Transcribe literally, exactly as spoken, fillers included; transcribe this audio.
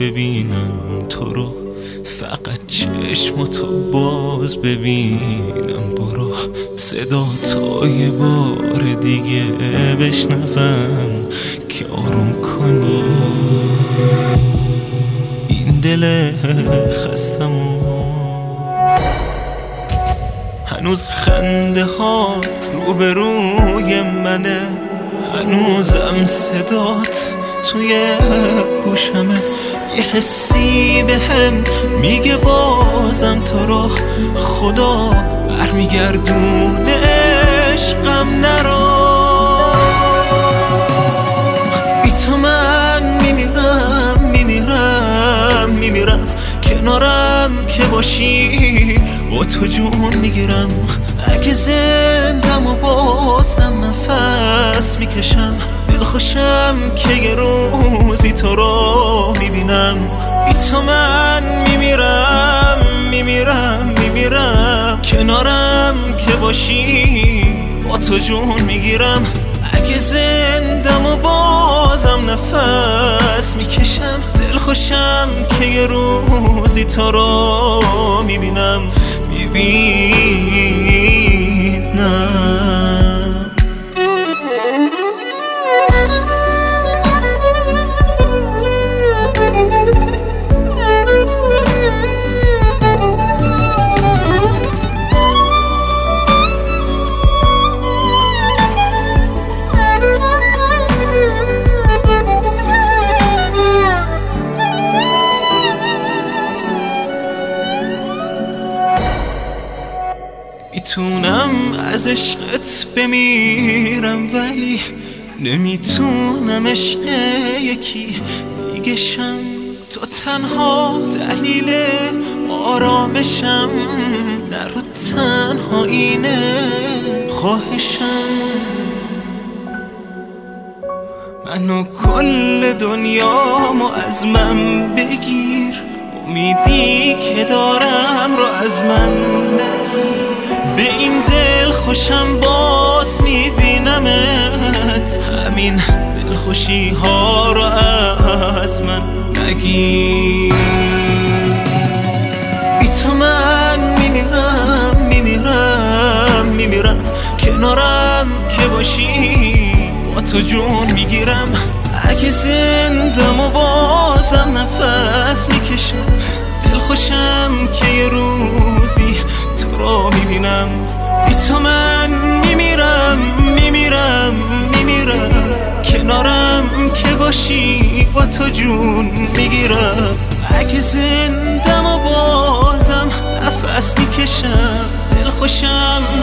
ببینم تو رو، فقط چشماتو باز ببینم. برو صدا تا یه بار دیگه بشنوم که آروم کنی این دل خستمو. هنوز خنده هات روبروی منه، هنوزم صدات توی گوشمه. یه حسی به هم میگه بازم تو رو خدا برمیگردونه عشقم نرو. بی تو من میمیرم میمیرم میمیرم، کنارم که باشی با تو جون میگیرم. اگه زندم و بازم نفس میکشم، دلخوشم که یه روزی تو رو میبینم. بی تو من میمیرم میمیرم میمیرم، کنارم که باشی با تو جون میگیرم. اگه زندم و بازم نفس میکشم، دلخوشم که یه روزی تو رو میبینم میبینم. میتونم از عشقت بمیرم، ولی نمیتونم عشق یکی دیگه شم. تو تنها دلیل آرامشم، در و تنها اینه خواهشم. منو کل دنیامو از من بگیر، امیدی که دارم رو از من نگیر. به این دل خوشم باز میبینمت، همین دلخوشی ها رو از من نگیر. بی تو من میمیرم میمیرم میمیرم، کنارم که باشی با تو جون میگیرم. اگه زندم و بازم نفس میکشم، دلخوشم که یه روزی تو رو میبینم. بی تو من میمیرم میمیرم میمیرم، کنارم که باشی با تو جون میگیرم. اگه زندم و بازم نفس میکشم، دلخوشم